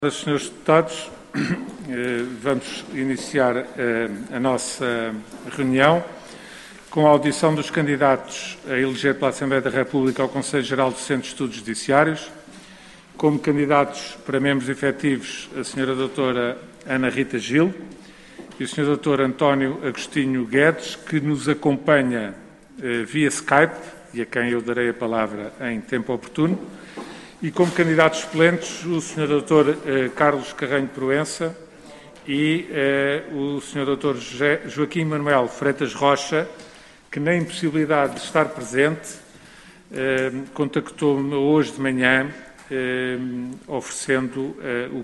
Senhores deputados, vamos iniciar a nossa reunião com a audição dos candidatos a eleger pela Assembleia da República ao Conselho Geral do Centro de Estudos Judiciários. Como candidatos para membros efetivos, a Sra. Doutora Ana Rita Gil e o Sr. Dr. António Agostinho Guedes, que nos acompanha via Skype e a quem eu darei a palavra em tempo oportuno. E como candidatos suplentes, o Sr. Dr. Carlos Carreño Proença e o Sr. Dr. Joaquim Manuel Freitas Rocha, que na impossibilidade de estar presente, contactou-me hoje de manhã oferecendo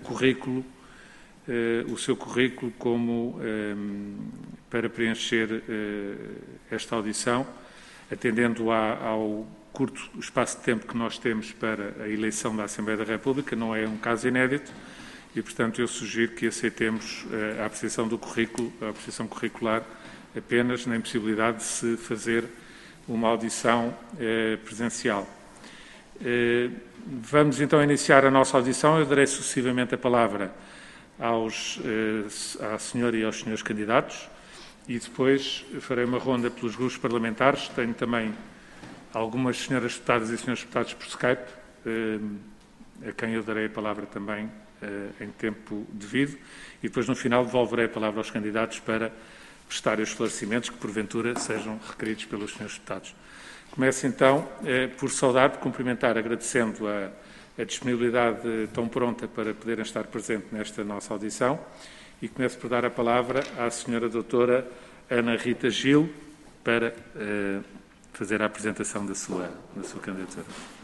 o seu currículo como para preencher esta audição, atendendo ao curto espaço de tempo que nós temos para a eleição da Assembleia da República. Não é um caso inédito e, portanto, eu sugiro que aceitemos a apreciação do currículo, a apreciação curricular, apenas na impossibilidade de se fazer uma audição presencial. Vamos então iniciar a nossa audição. Eu darei sucessivamente a palavra à senhora e aos senhores candidatos e depois farei uma ronda pelos grupos parlamentares. Tenho também algumas senhoras deputadas e senhores deputados por Skype, a quem eu darei a palavra também em tempo devido, e depois no final devolverei a palavra aos candidatos para prestarem os esclarecimentos que porventura sejam requeridos pelos senhores deputados. Começo então por saudar, por cumprimentar, agradecendo a disponibilidade tão pronta para poderem estar presentes nesta nossa audição, e começo por dar a palavra à senhora doutora Ana Rita Gil para fazer a apresentação da sua candidatura.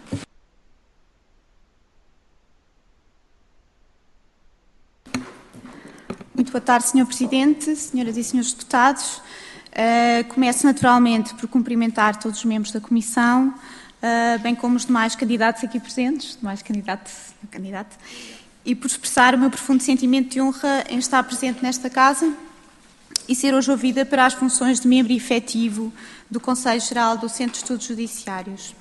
Muito boa tarde, Sr. Presidente, senhoras e senhores deputados. Começo naturalmente por cumprimentar todos os membros da Comissão, bem como os demais candidatos aqui presentes, e por expressar o meu profundo sentimento de honra em estar presente nesta Casa e ser hoje ouvida para as funções de membro efetivo do Conselho Geral do Centro de Estudos Judiciários.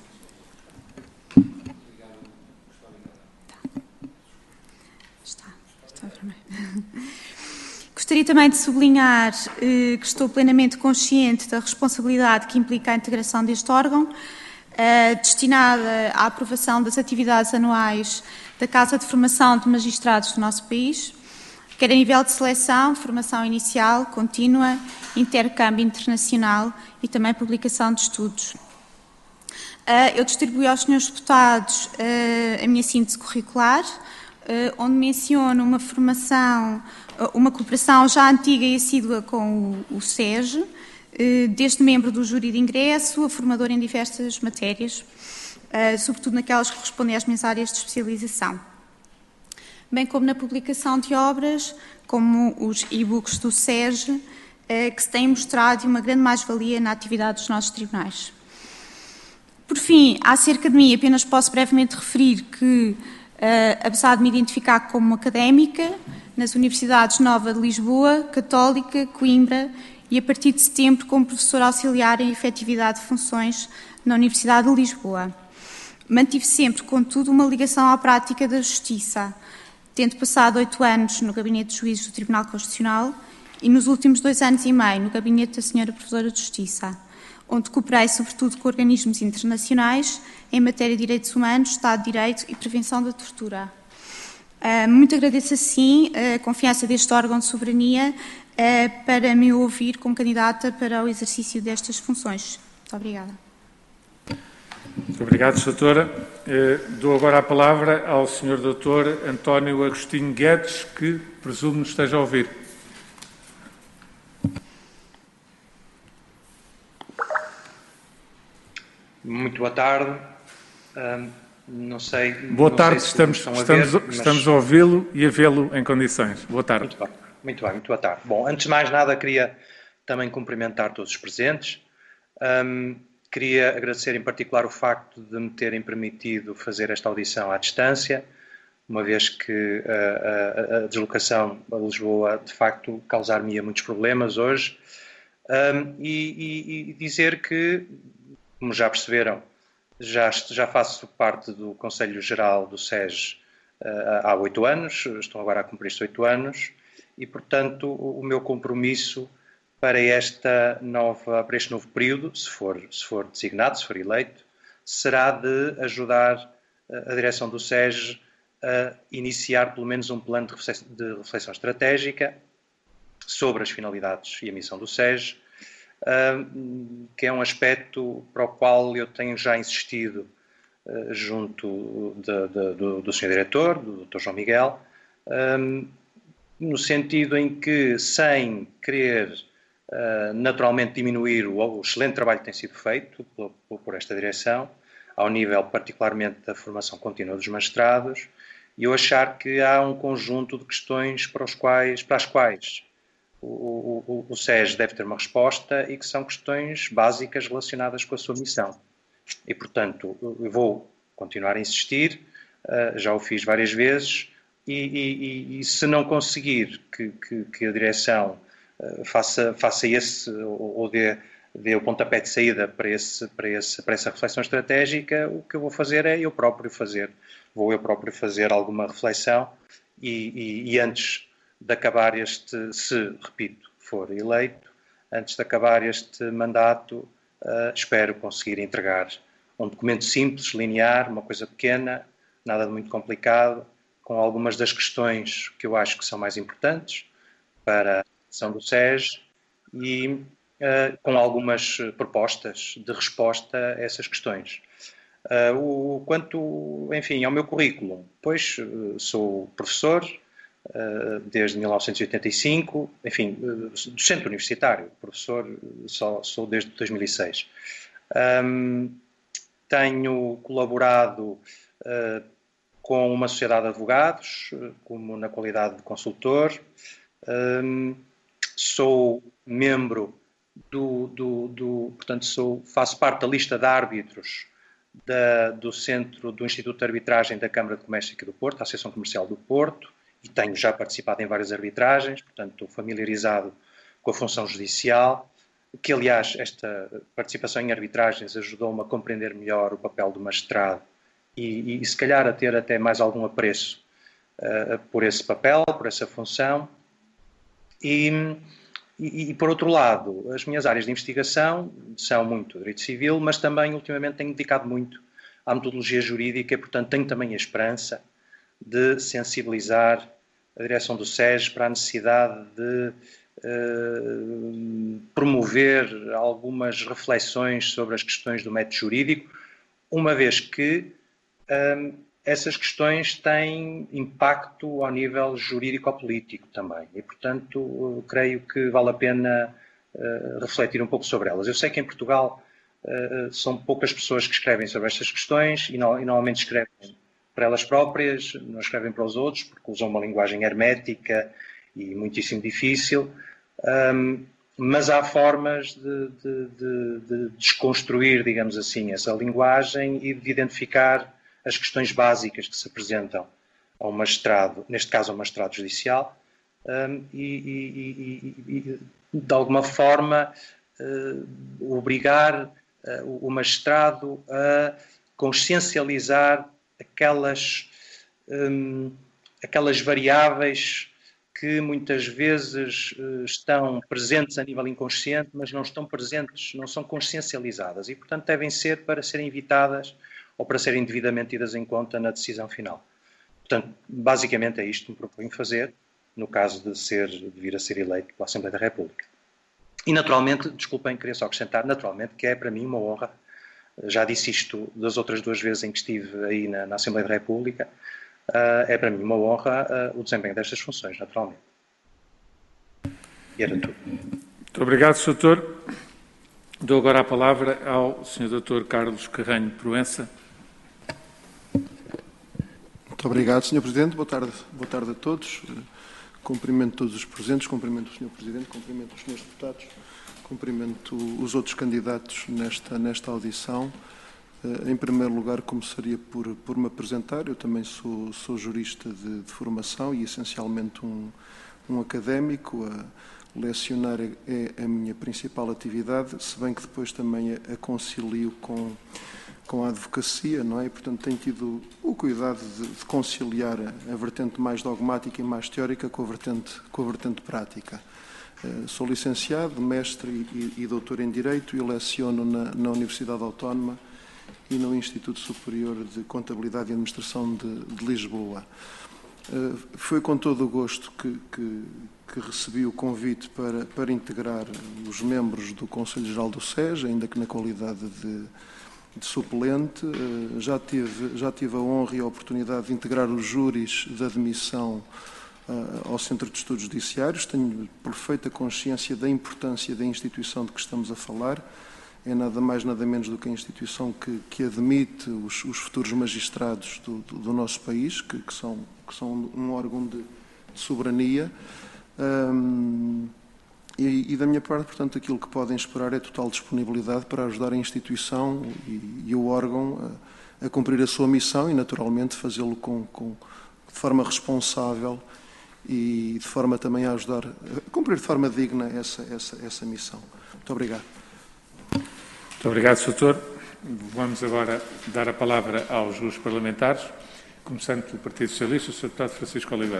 Gostaria também de sublinhar que estou plenamente consciente da responsabilidade que implica a integração deste órgão, destinada à aprovação das atividades anuais da Casa de Formação de Magistrados do nosso país, quer a nível de seleção, formação inicial, contínua, intercâmbio internacional e também publicação de estudos. Eu distribuí aos senhores deputados a minha síntese curricular, onde menciono uma cooperação já antiga e assídua com o SEJ, desde membro do júri de ingresso a formador em diversas matérias, sobretudo naquelas que correspondem às minhas áreas de especialização, bem como na publicação de obras, como os e-books do SEJ, que se têm mostrado uma grande mais-valia na atividade dos nossos tribunais. Por fim, acerca de mim, apenas posso brevemente referir que, apesar de me identificar como académica, nas Universidades Nova de Lisboa, Católica, Coimbra e, a partir de setembro, como professora auxiliar em efetividade de funções na Universidade de Lisboa. Mantive sempre, contudo, uma ligação à prática da Justiça, tendo passado 8 anos no Gabinete de Juízes do Tribunal Constitucional e nos últimos 2 anos e meio no Gabinete da Sra. Professora de Justiça, onde cooperei sobretudo com organismos internacionais em matéria de direitos humanos, Estado de Direito e prevenção da tortura. Muito agradeço assim a confiança deste órgão de soberania para me ouvir como candidata para o exercício destas funções. Muito obrigada. Muito obrigado, doutora. Dou agora a palavra ao Sr. Dr. António Agostinho Guedes, que presumo nos esteja a ouvir. Muito boa tarde. Não sei. Boa tarde, estamos a ouvi-lo e a vê-lo em condições. Boa tarde. Muito bem, muito boa tarde. Bom, antes de mais nada, queria também cumprimentar todos os presentes. Queria agradecer em particular o facto de me terem permitido fazer esta audição à distância, uma vez que a deslocação a Lisboa, de facto, causar-me muitos problemas hoje. E dizer que, como já perceberam, já faço parte do Conselho Geral do SEJ há 8 anos, estão agora a cumprir-se 8 anos, e, portanto, o meu compromisso para este novo período, se for designado, se for eleito, será de ajudar a direção do SES a iniciar pelo menos um plano de reflexão estratégica sobre as finalidades e a missão do SES, que é um aspecto para o qual eu tenho já insistido junto do Sr. Diretor, do Dr. João Miguel, no sentido em que, sem querer naturalmente diminuir o excelente trabalho que tem sido feito por esta direção, ao nível particularmente da formação contínua dos magistrados, e eu achar que há um conjunto de questões para as quais o SES deve ter uma resposta e que são questões básicas relacionadas com a sua missão. E, portanto, eu vou continuar a insistir, já o fiz várias vezes, e se não conseguir que a direção faça esse, ou dê o pontapé de saída para essa reflexão estratégica, o que eu vou fazer é eu próprio fazer alguma reflexão e antes de acabar repito, for eleito, antes de acabar este mandato, espero conseguir entregar um documento simples, linear, uma coisa pequena, nada de muito complicado, com algumas das questões que eu acho que são mais importantes para a ação do SES e com algumas propostas de resposta a essas questões. Quanto, enfim, ao meu currículo, pois sou professor desde 1985, enfim, docente universitário, professor sou desde 2006. Tenho colaborado com uma sociedade de advogados, como na qualidade de consultor. Sou membro portanto, faço parte da lista de árbitros do Centro do Instituto de Arbitragem da Câmara de Comércio aqui do Porto, a Associação Comercial do Porto, e tenho já participado em várias arbitragens, portanto, estou familiarizado com a função judicial, que, aliás, esta participação em arbitragens ajudou-me a compreender melhor o papel do magistrado e se calhar a ter até mais algum apreço por esse papel, por essa função. E, por outro lado, as minhas áreas de investigação são muito direito civil, mas também, ultimamente, tenho dedicado muito à metodologia jurídica e, portanto, tenho também a esperança de sensibilizar a direção do SES para a necessidade de promover algumas reflexões sobre as questões do método jurídico, uma vez que essas questões têm impacto ao nível jurídico-político também e, portanto, creio que vale a pena refletir um pouco sobre elas. Eu sei que em Portugal são poucas pessoas que escrevem sobre estas questões e normalmente escrevem para elas próprias, não escrevem para os outros, porque usam uma linguagem hermética e muitíssimo difícil, mas há formas de desconstruir, digamos assim, essa linguagem e de identificar as questões básicas que se apresentam ao magistrado, neste caso ao magistrado judicial, e de alguma forma obrigar o magistrado a consciencializar aquelas variáveis que muitas vezes estão presentes a nível inconsciente, mas não estão presentes, não são consciencializadas e, portanto, devem ser para serem evitadas ou para serem devidamente tidas em conta na decisão final. Portanto, basicamente é isto que me proponho fazer, no caso de vir a ser eleito pela Assembleia da República. E, naturalmente, desculpem, queria só acrescentar, naturalmente, que é para mim uma honra, já disse isto das outras 2 vezes em que estive aí na Assembleia da República, é para mim uma honra o desempenho destas funções, naturalmente. E era tudo. Muito obrigado, Sr. Doutor. Dou agora a palavra ao Sr. Dr. Carlos Carreño Proença. Muito obrigado, Sr. Presidente. Boa tarde a todos. Cumprimento todos os presentes, cumprimento o Sr. Presidente, cumprimento os Srs. Deputados, cumprimento os outros candidatos nesta audição. Em primeiro lugar, começaria por me apresentar. Eu também sou jurista de formação e, essencialmente, um académico. Lecionar é a minha principal atividade, se bem que depois também a concilio a advocacia, não é? E, portanto, tenho tido o cuidado de conciliar a vertente mais dogmática e mais teórica com a vertente prática. Sou licenciado, mestre e doutor em Direito e leciono na Universidade Autónoma e no Instituto Superior de Contabilidade e Administração de Lisboa. Foi com todo o gosto que recebi o convite para integrar os membros do Conselho Geral do SES, ainda que na qualidade de suplente. Já tive a honra e a oportunidade de integrar os júris de admissão ao Centro de Estudos Judiciários. Tenho perfeita consciência da importância da instituição de que estamos a falar. É nada mais, nada menos do que a instituição que admite os futuros magistrados do nosso país, que são um órgão de soberania. E da minha parte, portanto, aquilo que podem esperar é total disponibilidade para ajudar a instituição e o órgão a cumprir a sua missão e, naturalmente, fazê-lo de forma responsável e de forma também a ajudar a cumprir de forma digna essa missão. Muito obrigado. Muito obrigado, Sr. Doutor. Vamos agora dar a palavra aos grupos parlamentares, começando pelo Partido Socialista, o Sr. Deputado Francisco Oliveira.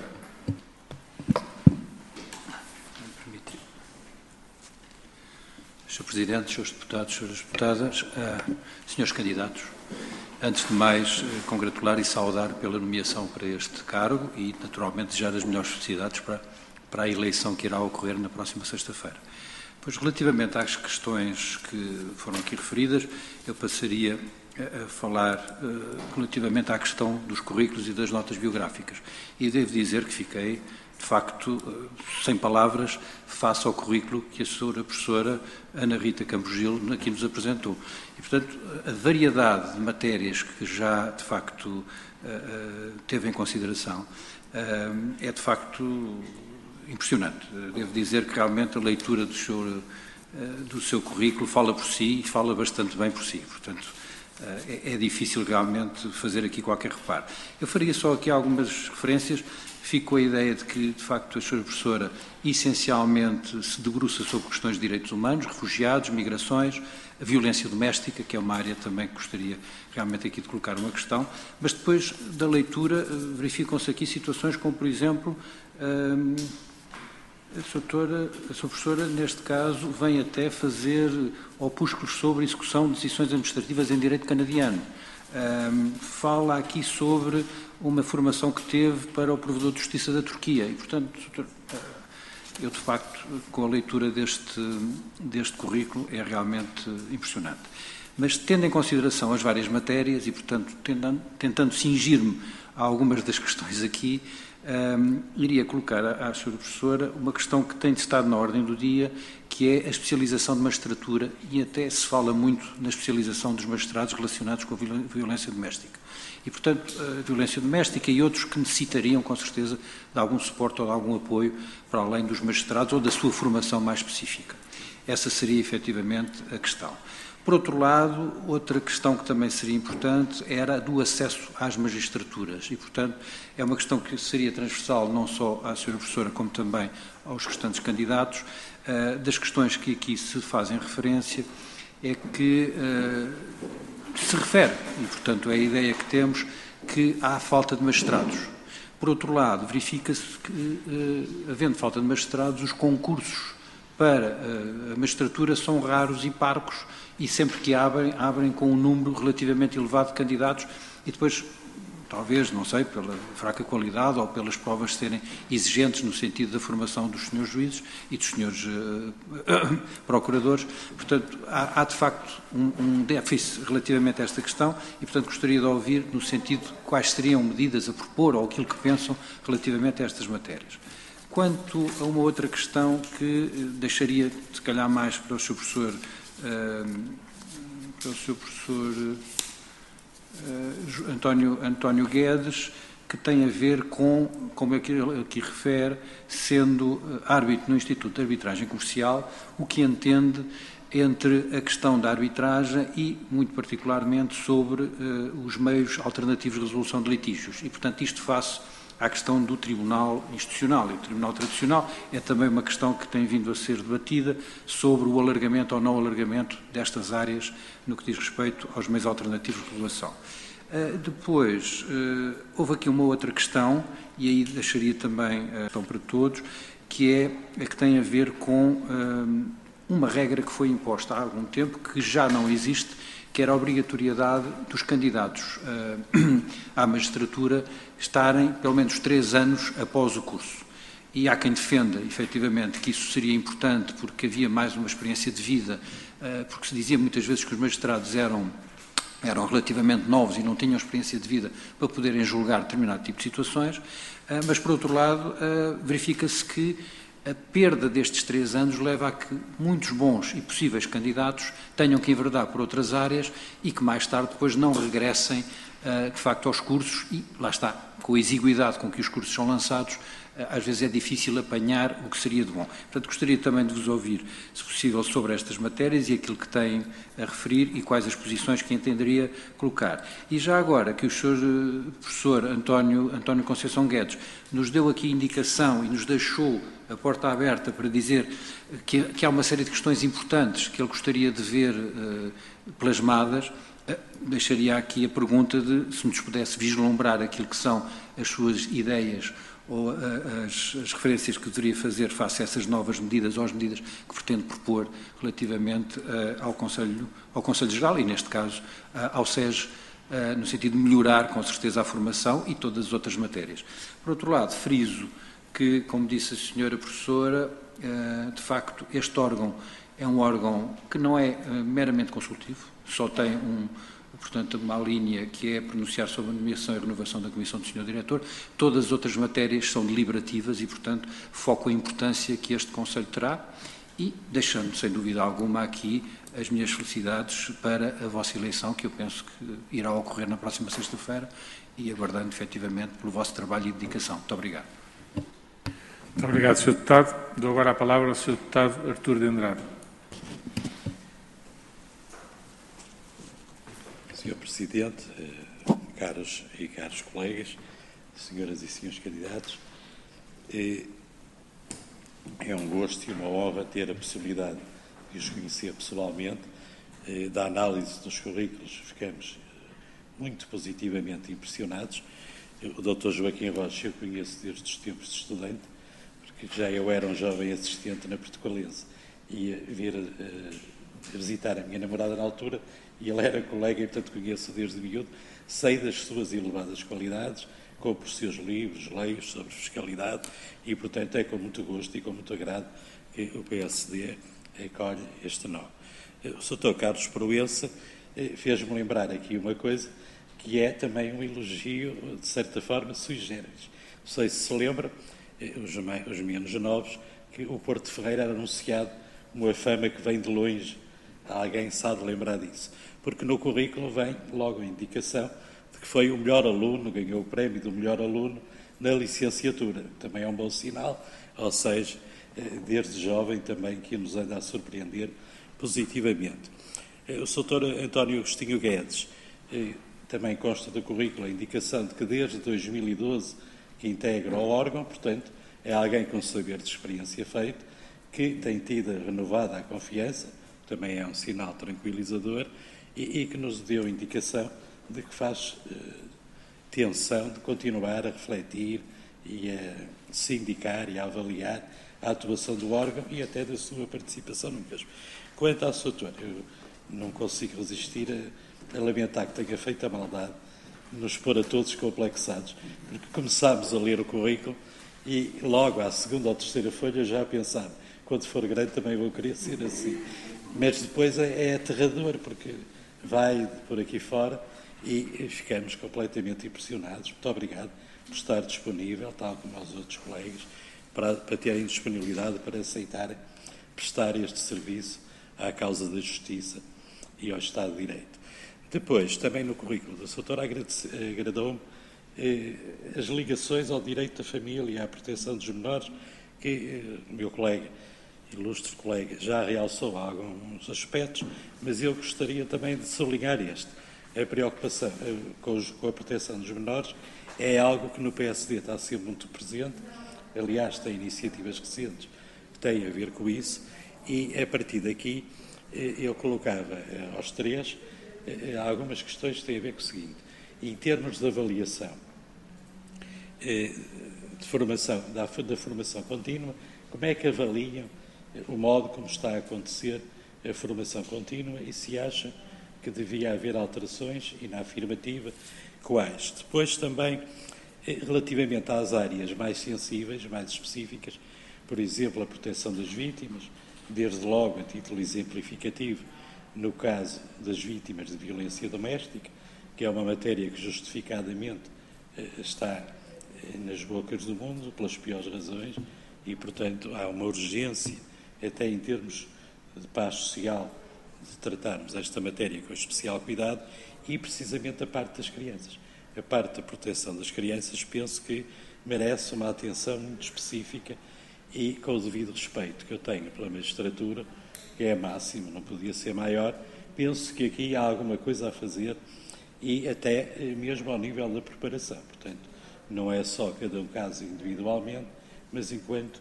Sr. Presidente, Srs. Deputados, Sras. Deputadas, Srs. Candidatos, antes de mais, congratular e saudar pela nomeação para este cargo e, naturalmente, desejar as melhores felicidades para a eleição que irá ocorrer na próxima sexta-feira. Pois, relativamente às questões que foram aqui referidas, eu passaria a falar relativamente à questão dos currículos e das notas biográficas. E devo dizer que fiquei, de facto, sem palavras, face ao currículo que a Sra. Professora Ana Rita Campos Gil aqui nos apresentou. E, portanto, a variedade de matérias que já, de facto, teve em consideração é, de facto, impressionante. Devo dizer que realmente a leitura do seu currículo fala por si e fala bastante bem por si. Portanto, é difícil realmente fazer aqui qualquer reparo. Eu faria só aqui algumas referências. Fico com a ideia de que, de facto, a Sra. Professora essencialmente se debruça sobre questões de direitos humanos, refugiados, migrações, a violência doméstica, que é uma área também que gostaria realmente aqui de colocar uma questão, mas depois da leitura verificam-se aqui situações como, por exemplo, a Sra. Professora, neste caso, vem até fazer opúsculos sobre execução de decisões administrativas em direito canadiano. Fala aqui sobre uma formação que teve para o Provedor de Justiça da Turquia e, portanto, eu, de facto, com a leitura deste currículo, é realmente impressionante. Mas, tendo em consideração as várias matérias e, portanto, tentando cingir-me a algumas das questões aqui, iria colocar à Sra. Professora uma questão que tem estado na ordem do dia, que é a especialização de magistratura, e até se fala muito na especialização dos magistrados relacionados com a violência doméstica. E, portanto, a violência doméstica e outros que necessitariam, com certeza, de algum suporte ou de algum apoio para além dos magistrados ou da sua formação mais específica. Essa seria, efetivamente, a questão. Por outro lado, outra questão que também seria importante era a do acesso às magistraturas e, portanto, é uma questão que seria transversal não só à Sra. Professora como também aos restantes candidatos. Das questões que aqui se fazem referência é que se refere, e, portanto, é a ideia que temos, que há falta de magistrados. Por outro lado, verifica-se que, havendo falta de magistrados, os concursos para a magistratura são raros e parcos e sempre que abrem com um número relativamente elevado de candidatos e depois, talvez, não sei, pela fraca qualidade ou pelas provas serem exigentes no sentido da formação dos senhores juízes e dos senhores procuradores. Portanto, há de facto um déficit relativamente a esta questão e, portanto, gostaria de ouvir no sentido de quais seriam medidas a propor ou aquilo que pensam relativamente a estas matérias. Quanto a uma outra questão que deixaria, se calhar, mais para o Sr. Professor, António Guedes, que tem a ver com, como aqui refere, sendo árbitro no Instituto de Arbitragem Comercial, o que entende entre a questão da arbitragem e, muito particularmente, sobre os meios alternativos de resolução de litígios. E, portanto, isto face à questão do Tribunal Institucional. E o Tribunal Tradicional é também uma questão que tem vindo a ser debatida sobre o alargamento ou não alargamento destas áreas no que diz respeito aos meios alternativos de regulação. Depois, houve aqui uma outra questão, e aí deixaria também a questão para todos, que é a que tem a ver com uma regra que foi imposta há algum tempo, que já não existe, que era a obrigatoriedade dos candidatos à magistratura estarem pelo menos 3 anos após o curso. E há quem defenda, efetivamente, que isso seria importante porque havia mais uma experiência de vida, porque se dizia muitas vezes que os magistrados eram relativamente novos e não tinham experiência de vida para poderem julgar determinado tipo de situações, mas, por outro lado, verifica-se que a perda destes 3 anos leva a que muitos bons e possíveis candidatos tenham que enverdar por outras áreas e que mais tarde depois não regressem, de facto, aos cursos e, lá está, com a exiguidade com que os cursos são lançados, às vezes é difícil apanhar o que seria de bom. Portanto, gostaria também de vos ouvir, se possível, sobre estas matérias e aquilo que têm a referir e quais as posições que entenderia colocar. E já agora que o Sr. Professor António Conceição Guedes nos deu aqui indicação e nos deixou a porta aberta para dizer que há uma série de questões importantes que ele gostaria de ver plasmadas, deixaria aqui a pergunta de se nos pudesse vislumbrar aquilo que são as suas ideias ou as referências que deveria fazer face a essas novas medidas ou às medidas que pretende propor relativamente ao Conselho Geral e, neste caso, ao SES, no sentido de melhorar, com certeza, a formação e todas as outras matérias. Por outro lado, friso que, como disse a senhora professora, de facto, este órgão é um órgão que não é meramente consultivo, só tem portanto, uma linha que é pronunciar sobre a nomeação e renovação da Comissão do Sr. Diretor. Todas as outras matérias são deliberativas e, portanto, foco a importância que este Conselho terá e deixando, sem dúvida alguma, aqui as minhas felicidades para a vossa eleição, que eu penso que irá ocorrer na próxima sexta-feira e aguardando, efetivamente, pelo vosso trabalho e dedicação. Muito obrigado. Muito obrigado, Sr. Deputado. Dou agora a palavra ao Sr. Deputado Artur de Andrade. Sr. Presidente, caros e caros colegas, senhoras e senhores candidatos, é um gosto e uma honra ter a possibilidade de os conhecer pessoalmente. Da análise dos currículos ficamos muito positivamente impressionados. O Dr. Joaquim Rocha eu conheço desde os tempos de estudante, porque já eu era um jovem assistente na Portugalense e ia vir visitar a minha namorada na altura e ele era colega e, portanto, conheço desde miúdo, sei das suas elevadas qualidades, compro os seus livros, leio sobre fiscalidade e, portanto, é com muito gosto e com muito agrado que o PSD acolhe este nome. O Sr. Carlos Proença fez-me lembrar aqui uma coisa que é também um elogio, de certa forma, sui generis. Não sei se lembra, os menos novos, que o Porto Ferreira era anunciado uma fama que vem de longe. Alguém sabe lembrar disso. Porque no currículo vem logo a indicação de que foi o melhor aluno, ganhou o prémio do melhor aluno na licenciatura. Também é um bom sinal, ou seja, desde jovem também que nos anda a surpreender positivamente. O Sr. António Agostinho Guedes também consta do currículo a indicação de que desde 2012 que integra o órgão, portanto, é alguém com saber de experiência feito, que tem tido renovada a confiança, também é um sinal tranquilizador, e que nos deu indicação de que faz tensão de continuar a refletir e a sindicar e a avaliar a atuação do órgão e até da sua participação no mesmo. Quanto ao Sr. Doutor, eu não consigo resistir a lamentar que tenha feito a maldade de nos pôr a todos complexados, porque começámos a ler o currículo e logo à segunda ou terceira folha já a pensar, quando for grande também vou querer ser assim. Mas depois é aterrador, porque vai por aqui fora e ficamos completamente impressionados. Muito obrigado por estar disponível, tal como aos outros colegas, para terem disponibilidade para aceitarem prestar este serviço à causa da justiça e ao Estado de Direito. Depois, também no currículo da doutora, agradou-me as ligações ao direito da família e à proteção dos menores, que o meu colega, ilustre colega, já realçou alguns aspectos, mas eu gostaria também de sublinhar este. a preocupação com a proteção dos menores é algo que no PSD está a ser muito presente. Aliás, tem iniciativas recentes que têm a ver com isso, e a partir daqui eu colocava aos três algumas questões que têm a ver com o seguinte: em termos de avaliação da formação contínua, como é que avaliam o modo como está a acontecer a formação contínua e se acham que devia haver alterações, e na afirmativa, quais? Depois também, relativamente às áreas mais sensíveis, mais específicas, por exemplo, a proteção das vítimas, desde logo a título exemplificativo, no caso das vítimas de violência doméstica, que é uma matéria que justificadamente está nas bocas do mundo pelas piores razões e, portanto, há uma urgência, até em termos de paz social, de tratarmos esta matéria com especial cuidado, e precisamente a parte das crianças. A parte da proteção das crianças penso que merece uma atenção muito específica e com o devido respeito que eu tenho pela magistratura, que é máximo, não podia ser maior. Penso que aqui há alguma coisa a fazer, e até mesmo ao nível da preparação. Portanto, não é só cada um caso individualmente, mas enquanto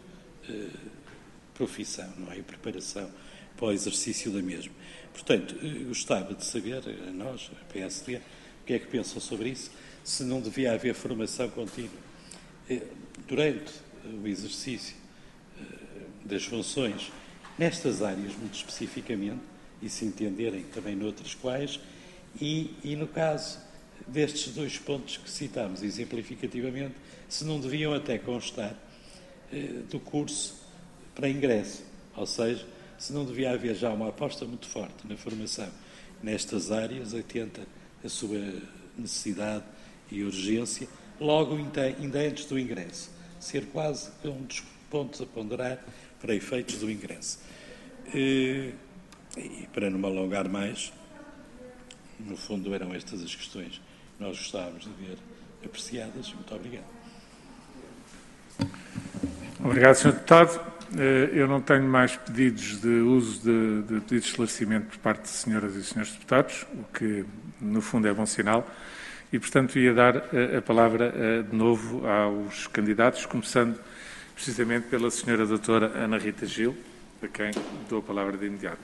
profissão, não é? A preparação para o exercício da mesma. Portanto, gostava de saber, a nós, a PSD, o que é que pensam sobre isso, se não devia haver formação contínua durante o exercício das funções nestas áreas, muito especificamente, e se entenderem também noutras quais, e no caso destes dois pontos que citámos exemplificativamente, se não deviam até constar do curso para ingresso, ou seja, se não devia haver já uma aposta muito forte na formação nestas áreas, atenta à sua necessidade e urgência, logo ainda antes do ingresso, ser quase um dos pontos a ponderar para efeitos do ingresso. E para não me alongar mais, no fundo eram estas as questões que nós gostávamos de ver apreciadas. Muito obrigado. Obrigado, Sr. Deputado. Eu não tenho mais pedidos de uso de pedidos de esclarecimento por parte de senhoras e senhores deputados, o que, no fundo, é bom sinal. E, portanto, ia dar a palavra de novo aos candidatos, começando precisamente pela senhora doutora Ana Rita Gil, a quem dou a palavra de imediato.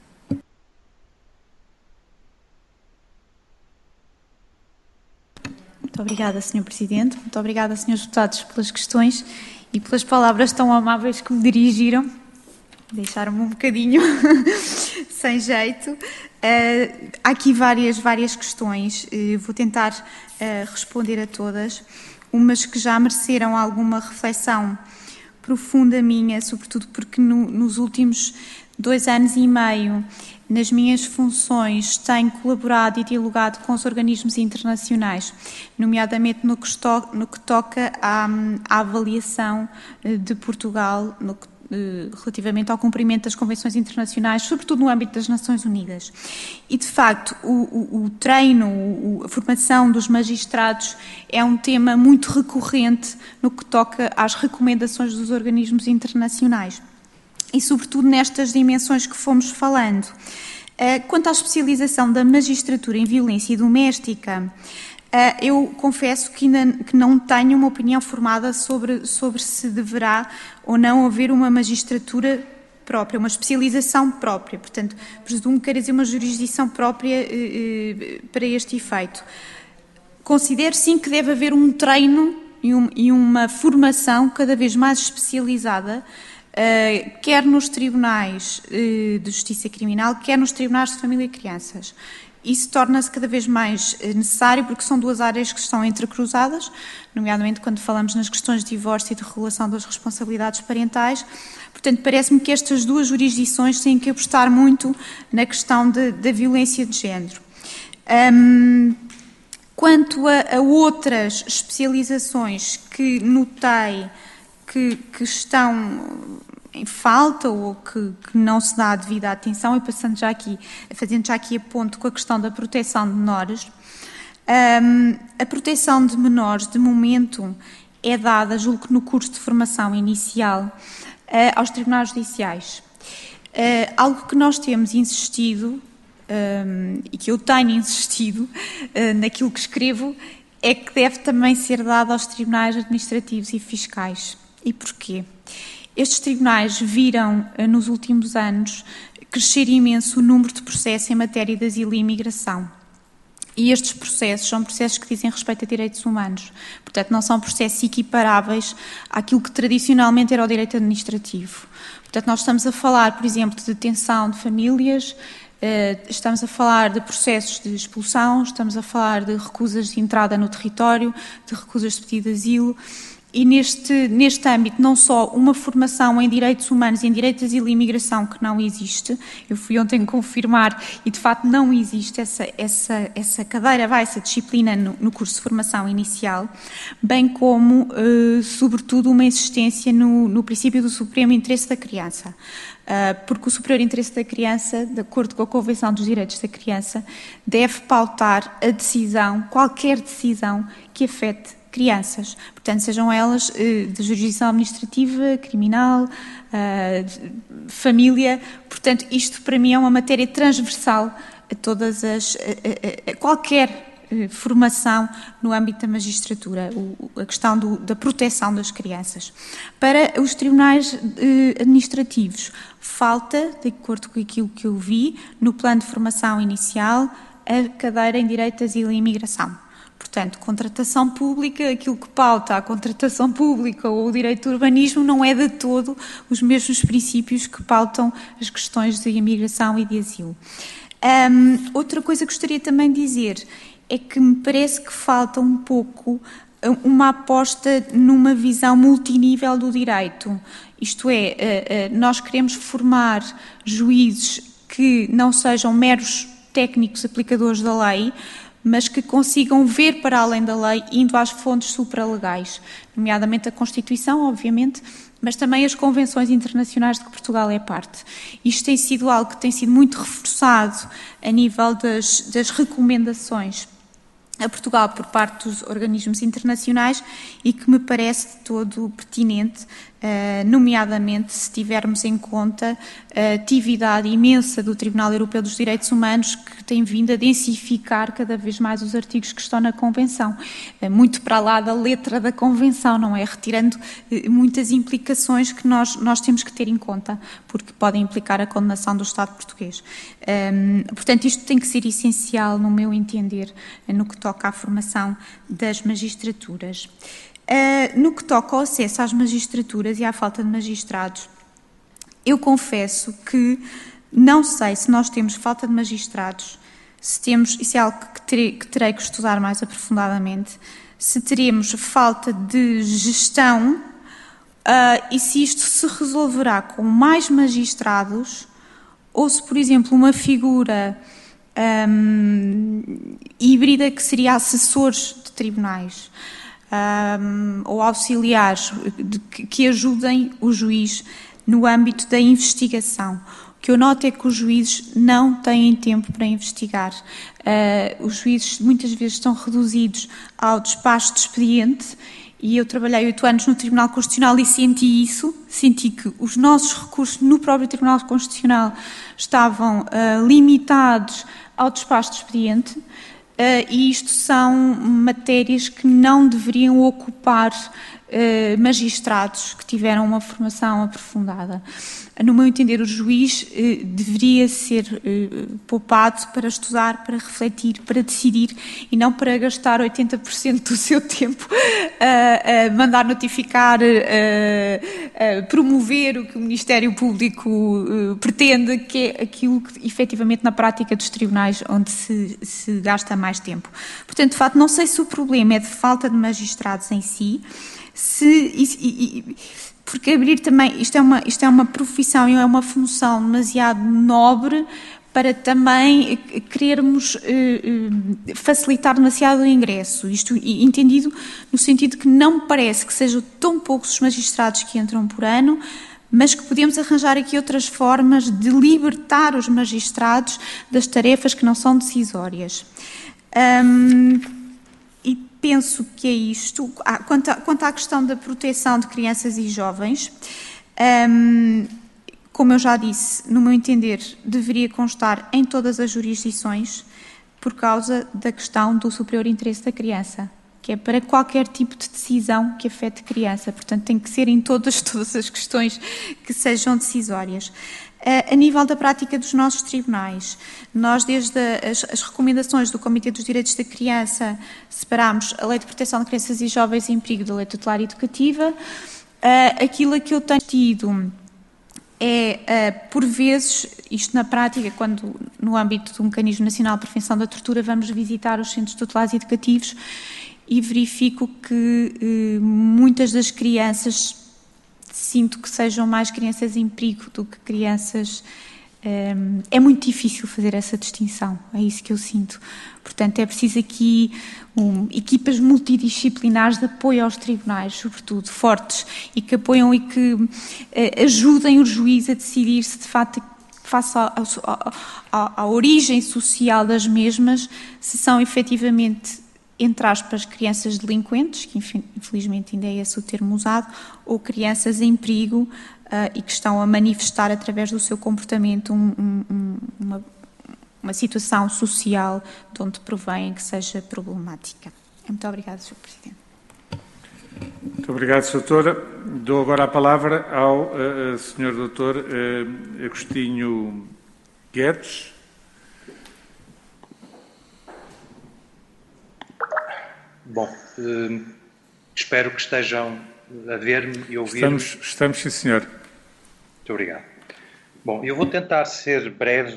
Muito obrigada, Sr. Presidente. Muito obrigada, Srs. Deputados, pelas questões e pelas palavras tão amáveis que me dirigiram. Deixaram-me um bocadinho sem jeito. Há aqui várias questões. Vou tentar responder a todas. Umas que já mereceram alguma reflexão profunda minha, sobretudo porque nos últimos 2 anos e meio, nas minhas funções, tenho colaborado e dialogado com os organismos internacionais, nomeadamente no que toca à avaliação de Portugal relativamente ao cumprimento das convenções internacionais, sobretudo no âmbito das Nações Unidas. E, de facto, o treino, a formação dos magistrados é um tema muito recorrente no que toca às recomendações dos organismos internacionais. E, sobretudo, nestas dimensões que fomos falando. Quanto à especialização da magistratura em violência doméstica, eu confesso que não tenho uma opinião formada sobre se deverá ou não haver uma magistratura própria, uma especialização própria. Portanto, presumo que quer dizer uma jurisdição própria para este efeito. Considero, sim, que deve haver um treino e uma formação cada vez mais especializada, quer nos tribunais de justiça criminal, quer nos tribunais de família e crianças. Isso torna-se cada vez mais necessário porque são 2 áreas que estão entrecruzadas, nomeadamente quando falamos nas questões de divórcio e de regulação das responsabilidades parentais. Portanto, parece-me que estas 2 jurisdições têm que apostar muito na questão da violência de género. Quanto a outras especializações que notei que estão em falta ou que não se dá a devida atenção, e fazendo já aqui a ponto com a questão da proteção de menores. A proteção de menores, de momento, é dada, julgo que no curso de formação inicial, aos tribunais judiciais. Algo que nós temos insistido e que eu tenho insistido naquilo que escrevo, é que deve também ser dado aos tribunais administrativos e fiscais. E porquê? Estes tribunais viram, nos últimos anos, crescer imenso o número de processos em matéria de asilo e imigração. E estes processos são processos que dizem respeito a direitos humanos. Portanto, não são processos equiparáveis àquilo que tradicionalmente era o direito administrativo. Portanto, nós estamos a falar, por exemplo, de detenção de famílias, estamos a falar de processos de expulsão, estamos a falar de recusas de entrada no território, de recusas de pedido de asilo. E neste âmbito, não só uma formação em direitos humanos e em direito de asilo e imigração que não existe, eu fui ontem confirmar e de facto não existe essa cadeira, essa disciplina no curso de formação inicial, bem como, sobretudo, uma existência no princípio do supremo interesse da criança. Porque o superior interesse da criança, de acordo com a Convenção dos Direitos da Criança, deve pautar a decisão, qualquer decisão que afete crianças, portanto, sejam elas de jurisdição administrativa, criminal, família, portanto, isto para mim é uma matéria transversal a todas qualquer formação no âmbito da magistratura, a questão da proteção das crianças. Para os tribunais administrativos, falta, de acordo com aquilo que eu vi, no plano de formação inicial, a cadeira em Direito de Asilo e Imigração. Portanto, contratação pública, aquilo que pauta a contratação pública ou o direito do urbanismo não é de todo os mesmos princípios que pautam as questões de imigração e de asilo. Outra coisa que gostaria também de dizer é que me parece que falta um pouco uma aposta numa visão multinível do direito. Isto é, nós queremos formar juízes que não sejam meros técnicos aplicadores da lei, mas que consigam ver para além da lei, indo às fontes supralegais, nomeadamente a Constituição, obviamente, mas também as convenções internacionais de que Portugal é parte. Isto tem sido algo que tem sido muito reforçado a nível das recomendações a Portugal por parte dos organismos internacionais e que me parece de todo pertinente, nomeadamente se tivermos em conta a atividade imensa do Tribunal Europeu dos Direitos Humanos, que tem vindo a densificar cada vez mais os artigos que estão na Convenção, muito para lá da letra da Convenção, não é? Retirando muitas implicações que nós temos que ter em conta, porque podem implicar a condenação do Estado português. Portanto, isto tem que ser essencial, no meu entender, no que toca à formação das magistraturas. No que toca ao acesso às magistraturas e à falta de magistrados, eu confesso que não sei se nós temos falta de magistrados, se temos, isso é algo que terei que estudar mais aprofundadamente, se teremos falta de gestão e se isto se resolverá com mais magistrados ou se, por exemplo, uma figura híbrida que seria assessores de tribunais ou auxiliares que ajudem o juiz no âmbito da investigação. O que eu noto é que os juízes não têm tempo para investigar. Os juízes muitas vezes estão reduzidos ao despacho de expediente e eu trabalhei 8 anos no Tribunal Constitucional e senti isso, senti que os nossos recursos no próprio Tribunal Constitucional estavam limitados ao despacho de expediente e isto são matérias que não deveriam ocupar magistrados que tiveram uma formação aprofundada. No meu entender, o juiz deveria ser poupado para estudar, para refletir, para decidir e não para gastar 80% do seu tempo a mandar notificar, promover o que o Ministério Público pretende, que é aquilo que efetivamente na prática dos tribunais onde se gasta mais tempo. Portanto, de facto, não sei se o problema é de falta de magistrados em si, porque abrir também, isto é uma profissão e é uma função demasiado nobre para também querermos facilitar demasiado o ingresso. Isto entendido no sentido que não me parece que sejam tão poucos os magistrados que entram por ano, mas que podemos arranjar aqui outras formas de libertar os magistrados das tarefas que não são decisórias. E penso que é isto. Quanto à questão da proteção de crianças e jovens, como eu já disse, no meu entender, deveria constar em todas as jurisdições por causa da questão do superior interesse da criança, que é para qualquer tipo de decisão que afete criança. Portanto, tem que ser em todas as questões que sejam decisórias. A nível da prática dos nossos tribunais, nós, desde as recomendações do Comitê dos Direitos da Criança, separámos a Lei de Proteção de Crianças e Jovens em Perigo da Lei Tutelar e Educativa. Aquilo que eu tenho tido é, por vezes, isto na prática, quando no âmbito do Mecanismo Nacional de Prevenção da Tortura vamos visitar os centros tutelares educativos e verifico que muitas das crianças, sinto que sejam mais crianças em perigo do que crianças. É muito difícil fazer essa distinção, é isso que eu sinto. Portanto, é preciso aqui equipas multidisciplinares de apoio aos tribunais, sobretudo, fortes, e que apoiam e que ajudem o juiz a decidir se, de facto, face à origem social das mesmas, se são efetivamente, entre aspas, crianças delinquentes, que infelizmente ainda é esse o termo usado, ou crianças em perigo e que estão a manifestar através do seu comportamento uma situação social de onde provém que seja problemática. Muito obrigada, Sr. Presidente. Muito obrigado, Sra. Doutora. Dou agora a palavra ao Sr. Doutor Agostinho Guedes. Bom, espero que estejam a ver-me e ouvir-me. Estamos, sim, senhor. Muito obrigado. Bom, eu vou tentar ser breve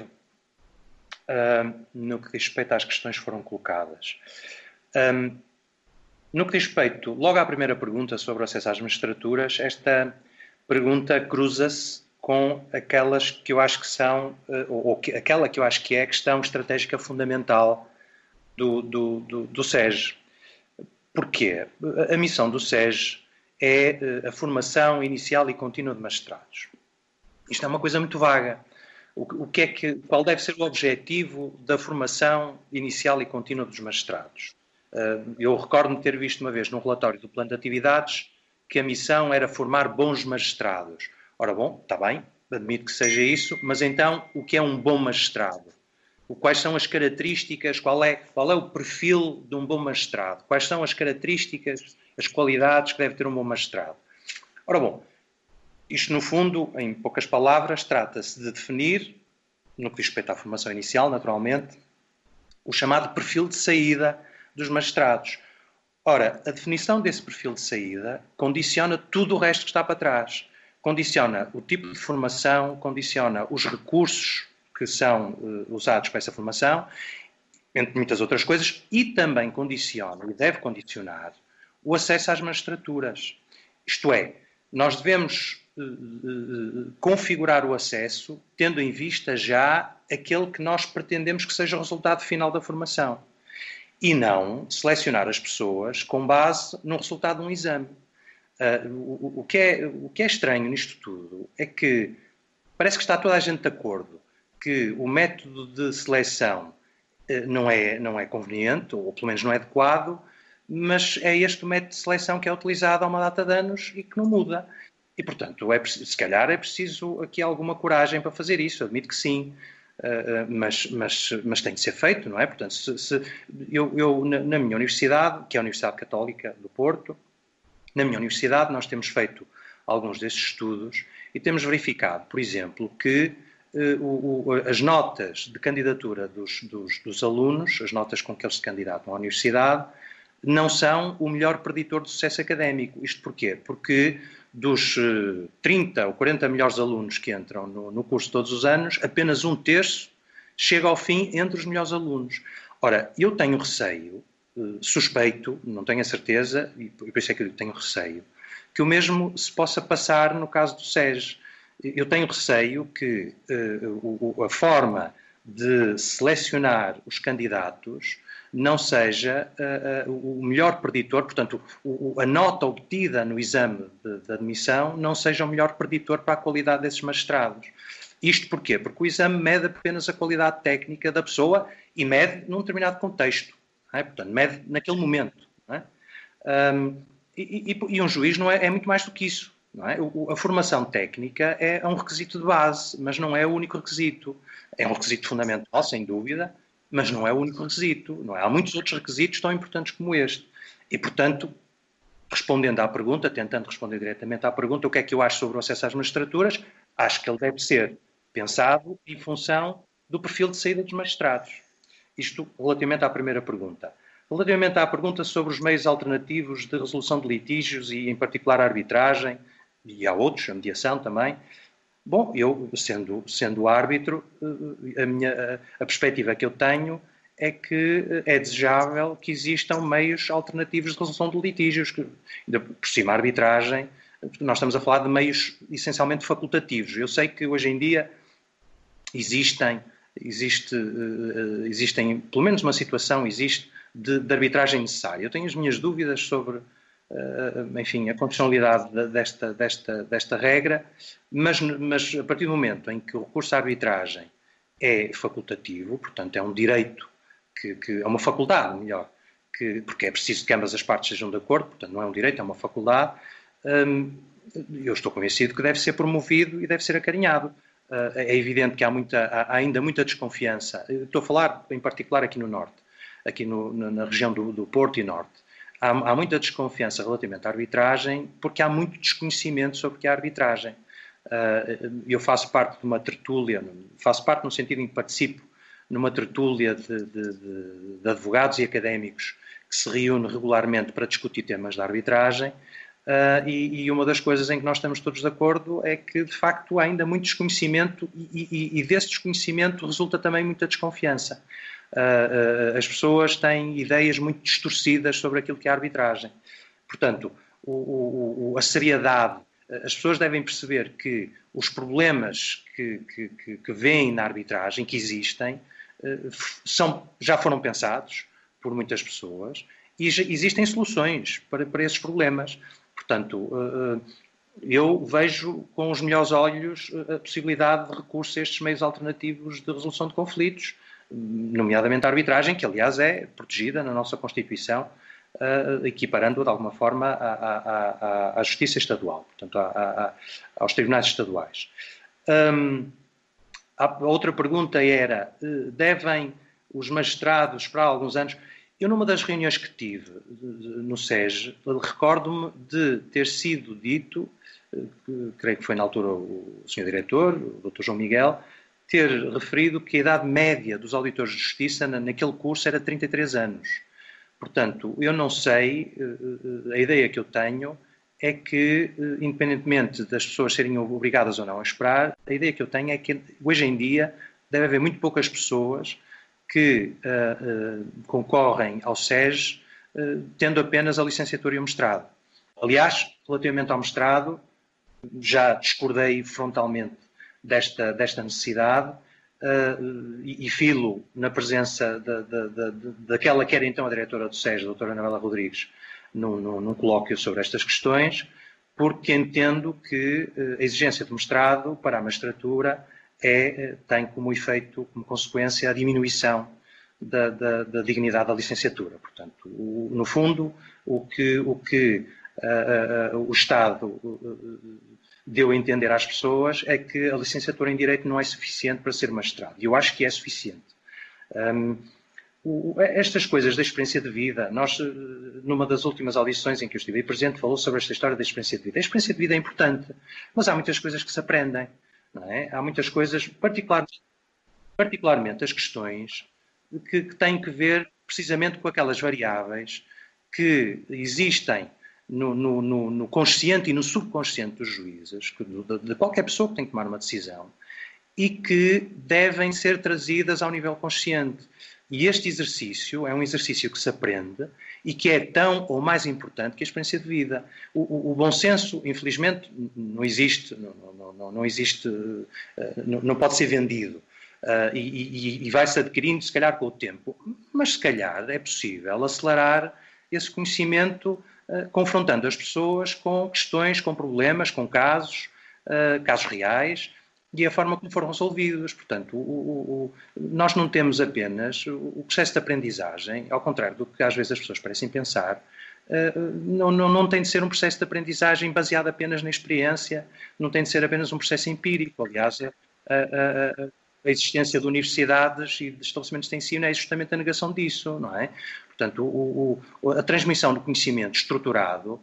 no que diz respeito às questões que foram colocadas. No que diz respeito, logo à primeira pergunta sobre o acesso às magistraturas, esta pergunta cruza-se com aquelas que eu acho que são, aquela que eu acho que é a questão estratégica fundamental do SES. Porquê? A missão do SES é a formação inicial e contínua de magistrados. Isto é uma coisa muito vaga. Qual deve ser o objetivo da formação inicial e contínua dos magistrados? Eu recordo-me ter visto uma vez num relatório do Plano de Atividades que a missão era formar bons magistrados. Ora bom, está bem, admito que seja isso, mas então o que é um bom magistrado? Quais são as características, qual é o perfil de um bom magistrado? Quais são as características, as qualidades que deve ter um bom magistrado? Ora bom, isto no fundo, em poucas palavras, trata-se de definir, no que diz respeito à formação inicial, naturalmente, o chamado perfil de saída dos magistrados. Ora, a definição desse perfil de saída condiciona tudo o resto que está para trás. Condiciona o tipo de formação, condiciona os recursos que são usados para essa formação, entre muitas outras coisas, e também condiciona, e deve condicionar, o acesso às magistraturas. Isto é, nós devemos configurar o acesso tendo em vista já aquele que nós pretendemos que seja o resultado final da formação. E não selecionar as pessoas com base no resultado de um exame. O que é estranho nisto tudo é que parece que está toda a gente de acordo que o método de seleção não é conveniente, ou pelo menos não é adequado, mas é este o método de seleção que é utilizado há uma data de anos e que não muda. E, portanto, se calhar é preciso aqui alguma coragem para fazer isso, admito que sim, mas tem de ser feito, não é? Portanto, eu na minha universidade, que é a Universidade Católica do Porto, na minha universidade nós temos feito alguns desses estudos e temos verificado, por exemplo, que as notas de candidatura dos alunos, as notas com que eles se candidatam à universidade, não são o melhor preditor de sucesso académico. Isto porquê? Porque dos 30 ou 40 melhores alunos que entram no curso todos os anos, apenas 1/3 chega ao fim entre os melhores alunos. Ora, eu tenho receio, suspeito, não tenho a certeza, e por isso é que eu tenho receio, que o mesmo se possa passar no caso do SES. Eu tenho receio que a forma de selecionar os candidatos não seja o melhor preditor, portanto, a nota obtida no exame de admissão não seja o melhor preditor para a qualidade desses magistrados. Isto porquê? Porque o exame mede apenas a qualidade técnica da pessoa e mede num determinado contexto, não é? Portanto, mede naquele momento. Não é? E um juiz não é muito mais do que isso. não é? A formação técnica é um requisito de base, mas não é o único requisito. É um requisito fundamental, sem dúvida, mas não é o único requisito. Não é? Há muitos outros requisitos tão importantes como este. E, portanto, respondendo à pergunta, tentando responder diretamente à pergunta, o que é que eu acho sobre o acesso às magistraturas, acho que ele deve ser pensado em função do perfil de saída dos magistrados. Isto relativamente à primeira pergunta. Relativamente à pergunta sobre os meios alternativos de resolução de litígios e, em particular, a arbitragem, e há outros, a mediação também. Bom, eu, sendo árbitro, a perspectiva que eu tenho é que é desejável que existam meios alternativos de resolução de litígios, que, por cima, a arbitragem, nós estamos a falar de meios essencialmente facultativos. Eu sei que hoje em dia existem, pelo menos uma situação existe, de arbitragem necessária. Eu tenho as minhas dúvidas sobre, enfim, a condicionalidade desta regra, mas a partir do momento em que o recurso à arbitragem é facultativo, portanto é um direito, que é uma faculdade, melhor, porque é preciso que ambas as partes sejam de acordo, portanto não é um direito, é uma faculdade, eu estou convencido que deve ser promovido e deve ser acarinhado. É evidente que há ainda muita desconfiança. Estou a falar em particular aqui no Norte, aqui na região do Porto e Norte. Há muita desconfiança relativamente à arbitragem porque há muito desconhecimento sobre o que é a arbitragem. Eu faço parte de uma tertúlia, faço parte no sentido em que participo numa tertúlia de advogados e académicos que se reúne regularmente para discutir temas da arbitragem. E uma das coisas em que nós estamos todos de acordo é que, de facto, há ainda muito desconhecimento e desse desconhecimento resulta também muita desconfiança. As pessoas têm ideias muito distorcidas sobre aquilo que é a arbitragem. Portanto, a seriedade, as pessoas devem perceber que os problemas que vêem na arbitragem, que existem, já foram pensados por muitas pessoas e existem soluções para esses problemas. Portanto, eu vejo com os melhores olhos a possibilidade de recurso a estes meios alternativos de resolução de conflitos, nomeadamente a arbitragem, que aliás é protegida na nossa Constituição, equiparando-a de alguma forma à Justiça Estadual, portanto aos tribunais estaduais. A outra pergunta era, devem os magistrados esperar alguns anos? Eu, numa das reuniões que tive no SES, recordo-me de ter sido dito, creio que foi na altura o Sr. Diretor, o Dr. João Miguel, ter referido que a idade média dos auditores de justiça naquele curso era 33 anos. Portanto, eu não sei, a ideia que eu tenho é que, independentemente das pessoas serem obrigadas ou não a esperar, a ideia que eu tenho é que hoje em dia deve haver muito poucas pessoas que concorrem ao SES tendo apenas a licenciatura e o mestrado. Aliás, relativamente ao mestrado, já discordei frontalmente desta necessidade e filo na presença daquela que era então a diretora do SES, a doutora Anabela Rodrigues, num colóquio sobre estas questões, porque entendo que a exigência de mestrado para a magistratura tem como efeito, como consequência, a diminuição da dignidade da licenciatura. Portanto, no fundo, o que o Estado deu a entender às pessoas é que a licenciatura em Direito não é suficiente para ser magistrado. E eu acho que é suficiente. Estas coisas da experiência de vida, nós, numa das últimas audições em que eu estive presente, falou sobre esta história da experiência de vida. A experiência de vida é importante, mas há muitas coisas que se aprendem. Não é? Há muitas coisas, particularmente as questões que têm que ver precisamente com aquelas variáveis que existem no consciente e no subconsciente dos juízes, de qualquer pessoa que tem que tomar uma decisão, e que devem ser trazidas ao nível consciente. E este exercício é um exercício que se aprende e que é tão ou mais importante que a experiência de vida. O bom senso, infelizmente, não existe, não pode ser vendido. E vai-se adquirindo, se calhar, com o tempo. Mas, se calhar, é possível acelerar esse conhecimento confrontando as pessoas com questões, com problemas, com casos reais, e a forma como foram resolvidos. Portanto, nós não temos apenas o processo de aprendizagem, ao contrário do que às vezes as pessoas parecem pensar, não tem de ser um processo de aprendizagem baseado apenas na experiência, não tem de ser apenas um processo empírico. Aliás, a existência de universidades e de estabelecimentos de ensino é justamente a negação disso, não é? Portanto, a transmissão do conhecimento estruturado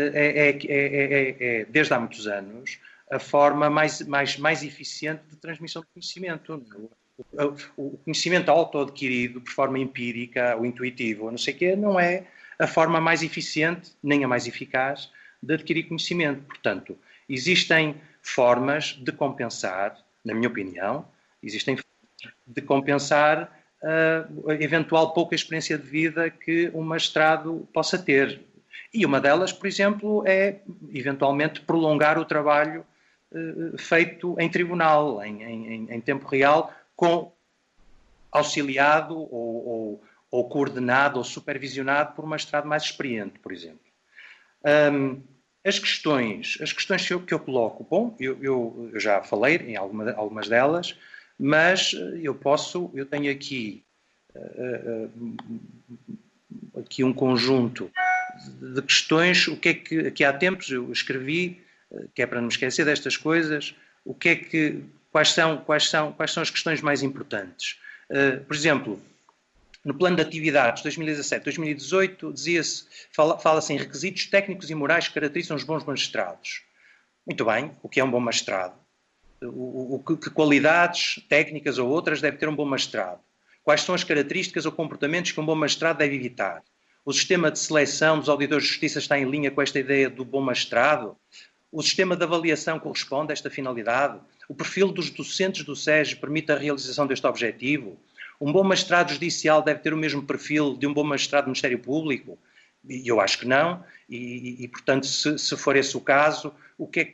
é, desde há muitos anos, a forma mais eficiente de transmissão do conhecimento. O conhecimento auto-adquirido por forma empírica ou intuitiva, não sei o quê, não é a forma mais eficiente, nem a mais eficaz, de adquirir conhecimento. Portanto, existem formas de compensar, na minha opinião, existem formas de compensar a eventual pouca experiência de vida que um magistrado possa ter. E uma delas, por exemplo, é, eventualmente, prolongar o trabalho feito em tribunal, em tempo real, auxiliado ou coordenado ou supervisionado por um magistrado mais experiente, por exemplo. As questões que eu coloco, bom, eu já falei em algumas delas, mas eu tenho aqui um conjunto de questões, o que é que há tempos eu escrevi, que é para não me esquecer destas coisas, quais são as questões mais importantes. Por exemplo, no plano de atividades 2017-2018 fala-se em requisitos técnicos e morais que caracterizam os bons magistrados. Muito bem, o que é um bom magistrado? Que qualidades técnicas ou outras deve ter um bom magistrado? Quais são as características ou comportamentos que um bom magistrado deve evitar? O sistema de seleção dos auditores de justiça está em linha com esta ideia do bom magistrado? O sistema de avaliação corresponde a esta finalidade? O perfil dos docentes do SES permite a realização deste objetivo? Um bom magistrado judicial deve ter o mesmo perfil de um bom magistrado do Ministério Público? Eu acho que não, portanto, se for esse o caso, o que é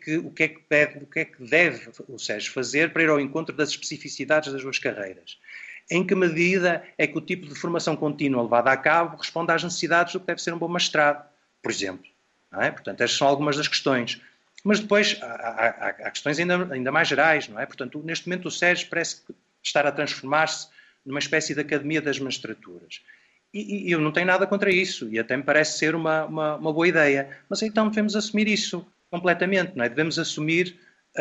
que deve o SES fazer para ir ao encontro das especificidades das suas carreiras? Em que medida é que o tipo de formação contínua levada a cabo responde às necessidades do que deve ser um bom magistrado, por exemplo? Não é? Portanto, estas são algumas das questões. Mas depois há questões ainda mais gerais, não é? Portanto, neste momento o SES parece estar a transformar-se numa espécie de academia das magistraturas. E eu não tenho nada contra isso, e até me parece ser uma boa ideia. Mas então devemos assumir isso completamente, não é? Devemos assumir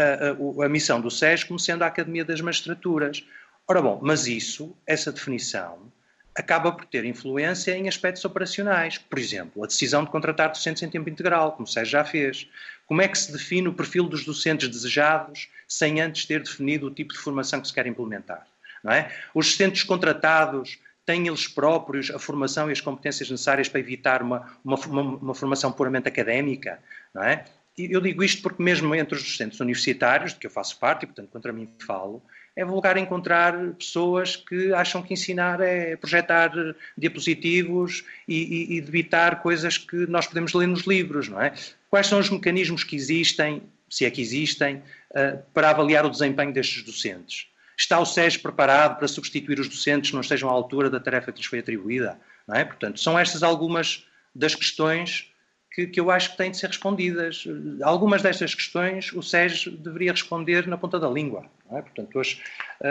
a missão do SES como sendo a academia das magistraturas. Ora bom, mas essa definição, acaba por ter influência em aspectos operacionais. Por exemplo, a decisão de contratar docentes em tempo integral, como o SES já fez. Como é que se define o perfil dos docentes desejados sem antes ter definido o tipo de formação que se quer implementar? Não é? Os docentes contratados têm eles próprios a formação e as competências necessárias para evitar uma formação puramente académica? Não é? E eu digo isto porque mesmo entre os docentes universitários, de que eu faço parte e, portanto, contra mim falo, é vulgar encontrar pessoas que acham que ensinar é projetar diapositivos e debitar coisas que nós podemos ler nos livros, não é? Quais são os mecanismos que existem, se é que existem, para avaliar o desempenho destes docentes? Está o SES preparado para substituir os docentes que não estejam à altura da tarefa que lhes foi atribuída? Não é? Portanto, são estas algumas das questões que eu acho que têm de ser respondidas. Algumas destas questões o SES deveria responder na ponta da língua. Não é? Portanto, hoje,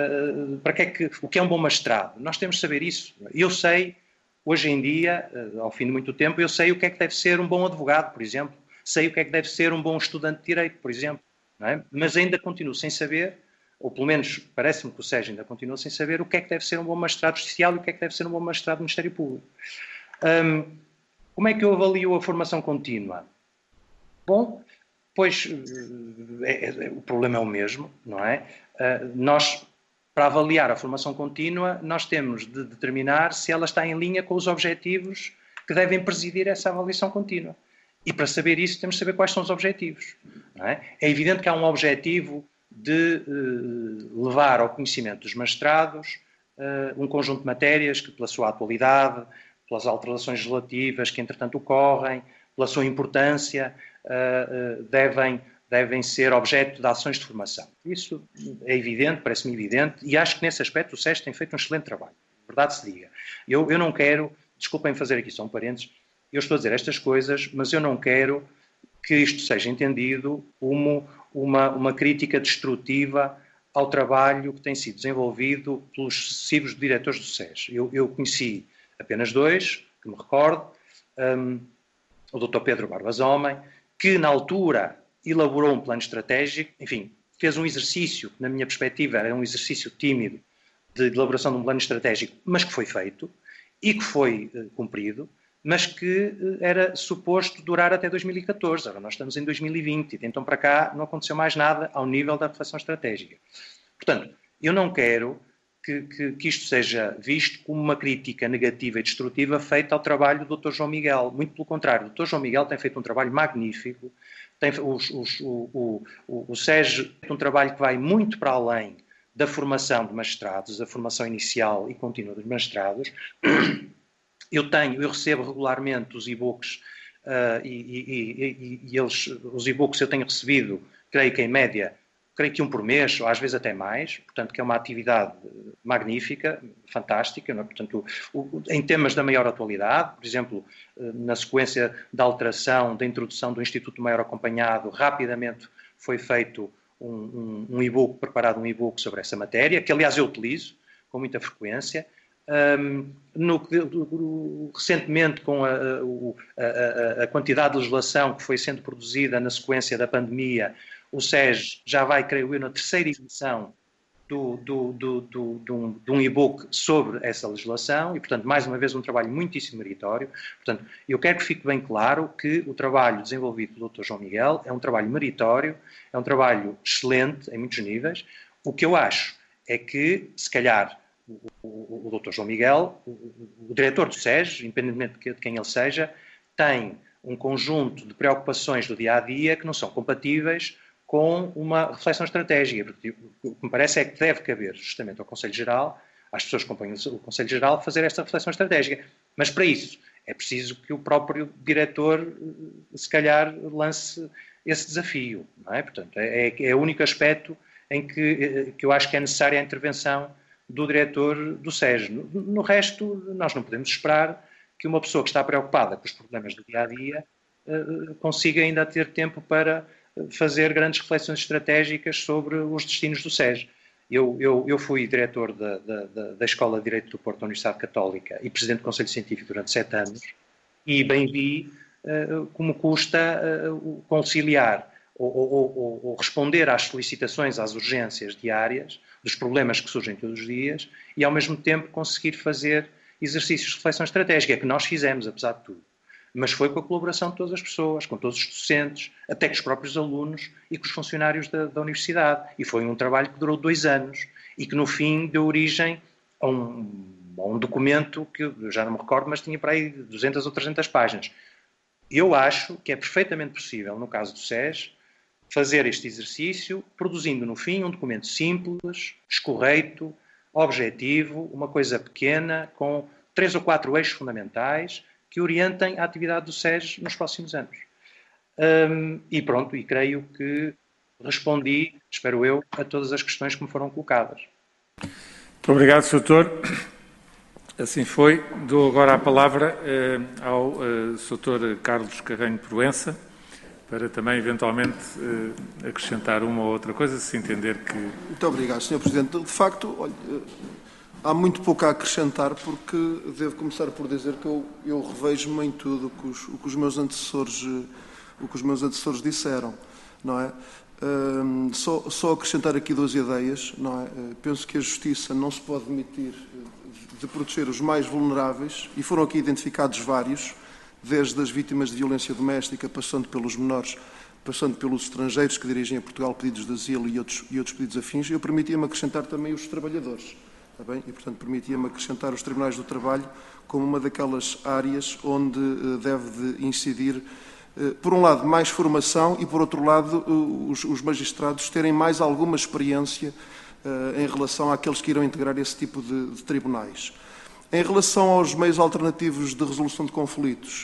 o que é um bom magistrado? Nós temos de saber isso. Eu sei, hoje em dia, ao fim de muito tempo, eu sei o que é que deve ser um bom advogado, por exemplo. Sei o que é que deve ser um bom estudante de Direito, por exemplo. Não é? Mas ainda continuo sem saber, ou pelo menos parece-me que o SES ainda continua sem saber, o que é que deve ser um bom magistrado judicial e o que é que deve ser um bom magistrado do Ministério Público. Como é que eu avalio a formação contínua? Bom, pois o problema é o mesmo, não é? Nós, para avaliar a formação contínua, nós temos de determinar se ela está em linha com os objetivos que devem presidir essa avaliação contínua. E para saber isso, temos de saber quais são os objetivos. Não é? É evidente que há um objetivo de levar ao conhecimento dos magistrados um conjunto de matérias que, pela sua atualidade, pelas alterações legislativas que, entretanto, ocorrem, pela sua importância, devem ser objeto de ações de formação. Isso é evidente, parece-me evidente, e acho que nesse aspecto o SES tem feito um excelente trabalho. Verdade se diga. Eu não quero, desculpem fazer aqui só um parênteses, eu estou a dizer estas coisas, mas eu não quero que isto seja entendido como uma crítica destrutiva ao trabalho que tem sido desenvolvido pelos sucessivos diretores do SES. Eu conheci apenas dois, que me recordo, o Dr. Pedro Barbas Homem, que na altura elaborou um plano estratégico, enfim, fez um exercício, na minha perspectiva, era um exercício tímido de elaboração de um plano estratégico, mas que foi feito e que foi cumprido, mas que era suposto durar até 2014. Agora nós estamos em 2020 e de então para cá não aconteceu mais nada ao nível da reflexão estratégica. Portanto, eu não quero que isto seja visto como uma crítica negativa e destrutiva feita ao trabalho do Dr. João Miguel. Muito pelo contrário, o Dr. João Miguel tem feito um trabalho magnífico, o SES tem um trabalho que vai muito para além da formação de magistrados, da formação inicial e contínua dos magistrados. Eu recebo regularmente os e-books e os e-books eu tenho recebido, creio que em média, creio que um por mês, ou às vezes até mais, portanto que é uma atividade magnífica, fantástica, não é? Portanto, em temas da maior atualidade, por exemplo, na sequência da alteração, da introdução do Instituto Maior Acompanhado, rapidamente foi feito um e-book, preparado um e-book sobre essa matéria, que aliás eu utilizo com muita frequência. Recentemente, com a quantidade de legislação que foi sendo produzida na sequência da pandemia, o SES já vai, creio eu, na terceira edição de um e-book sobre essa legislação e, portanto, mais uma vez um trabalho muitíssimo meritório. Portanto, eu quero que fique bem claro que o trabalho desenvolvido pelo Dr. João Miguel é um trabalho meritório, é um trabalho excelente em muitos níveis. O que eu acho é que, se calhar, o Dr. João Miguel, o diretor do SES, independentemente de quem ele seja, tem um conjunto de preocupações do dia-a-dia que não são compatíveis com uma reflexão estratégica, porque o que me parece é que deve caber justamente ao Conselho Geral, às pessoas que compõem o Conselho Geral, fazer esta reflexão estratégica. Mas para isso é preciso que o próprio diretor, se calhar, lance esse desafio, não é? Portanto, é o único aspecto em que eu acho que é necessária a intervenção do diretor do SES. No resto, nós não podemos esperar que uma pessoa que está preocupada com os problemas do dia-a-dia consiga ainda ter tempo para fazer grandes reflexões estratégicas sobre os destinos do SES. Eu fui diretor da Escola de Direito do Porto da Universidade Católica e presidente do Conselho Científico durante 7 anos e bem vi como custa conciliar ou responder às solicitações, às urgências diárias, dos problemas que surgem todos os dias e, ao mesmo tempo, conseguir fazer exercícios de reflexão estratégica, que nós fizemos, apesar de tudo. Mas foi com a colaboração de todas as pessoas, com todos os docentes, até com os próprios alunos e com os funcionários da universidade. E foi um trabalho que durou 2 anos e que, no fim, deu origem a um documento que eu já não me recordo, mas tinha para aí 200 ou 300 páginas. Eu acho que é perfeitamente possível, no caso do SES, fazer este exercício, produzindo, no fim, um documento simples, escorreito, objetivo, uma coisa pequena, com 3 ou 4 eixos fundamentais que orientem a atividade do SES nos próximos anos. E pronto, e creio que respondi, espero eu, a todas as questões que me foram colocadas. Muito obrigado, Sr. Doutor. Assim foi. Dou agora a palavra ao Sr. Carlos Carreño Proença, para também, eventualmente, acrescentar uma ou outra coisa, se entender que... Muito obrigado, Sr. Presidente. De facto, olha, há muito pouco a acrescentar, porque devo começar por dizer que eu revejo-me em tudo o que os meus antecessores disseram, não é? Só acrescentar aqui 2 ideias, não é? Penso que a Justiça não se pode demitir de proteger os mais vulneráveis, e foram aqui identificados vários, desde as vítimas de violência doméstica, passando pelos menores, passando pelos estrangeiros que dirigem a Portugal pedidos de asilo e outros pedidos afins. Eu permitia-me acrescentar também os trabalhadores, está bem? E, portanto, permitia-me acrescentar os tribunais do trabalho como uma daquelas áreas onde deve de incidir, por um lado, mais formação e, por outro lado, os magistrados terem mais alguma experiência em relação àqueles que irão integrar esse tipo de tribunais. Em relação aos meios alternativos de resolução de conflitos,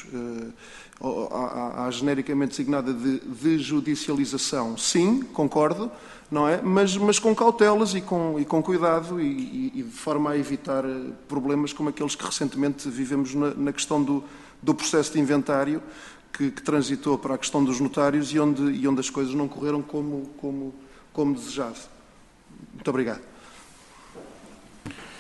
à genericamente designada de judicialização, sim, concordo, não é? Mas com cautelas e com cuidado e de forma a evitar problemas como aqueles que recentemente vivemos na questão do processo de inventário, que transitou para a questão dos notários e onde as coisas não correram como desejado. Muito obrigado.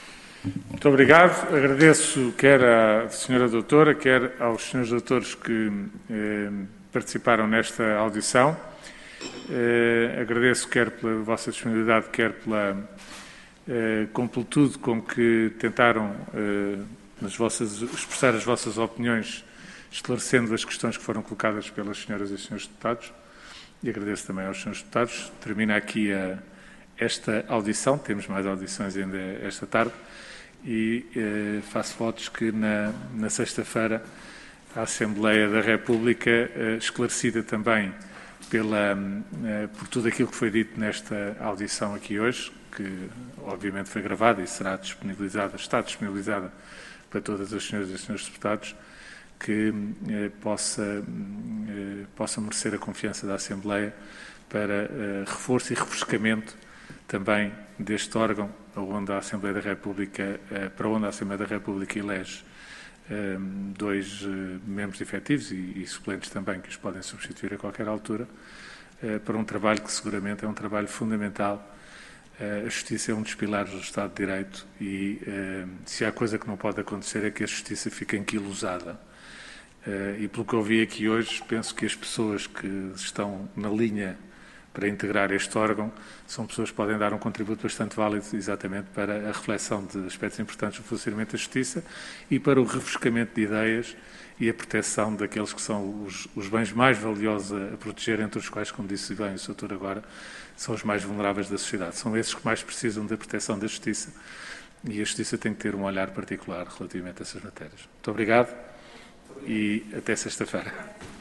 Muito obrigado. Agradeço quer à Sra. Doutora, quer aos Srs. Doutores que participaram nesta audição. Agradeço quer pela vossa disponibilidade, quer pela completude com que tentaram expressar as vossas opiniões, esclarecendo as questões que foram colocadas pelas senhoras e senhores deputados. E agradeço também aos senhores deputados. Termina aqui esta audição. Temos mais audições ainda esta tarde. E faço votos que na sexta-feira a Assembleia da República, esclarecida também por tudo aquilo que foi dito nesta audição aqui hoje, que obviamente foi gravada e está disponibilizada para todas as senhoras e senhores deputados, que possa merecer a confiança da Assembleia para reforço e refrescamento também deste órgão para onde a Assembleia da República elege 2 membros efetivos e suplentes também, que os podem substituir a qualquer altura, para um trabalho que seguramente é um trabalho fundamental. A justiça é um dos pilares do Estado de Direito e se há coisa que não pode acontecer é que a justiça fique anquilosada. E pelo que eu vi aqui hoje, penso que as pessoas que estão na linha para integrar este órgão são pessoas que podem dar um contributo bastante válido exatamente para a reflexão de aspectos importantes do funcionamento da justiça e para o refrescamento de ideias e a proteção daqueles que são os bens mais valiosos a proteger, entre os quais, como disse bem o Sr. Doutor agora, são os mais vulneráveis da sociedade. São esses que mais precisam da proteção da justiça e a justiça tem que ter um olhar particular relativamente a essas matérias. Muito obrigado e até sexta-feira.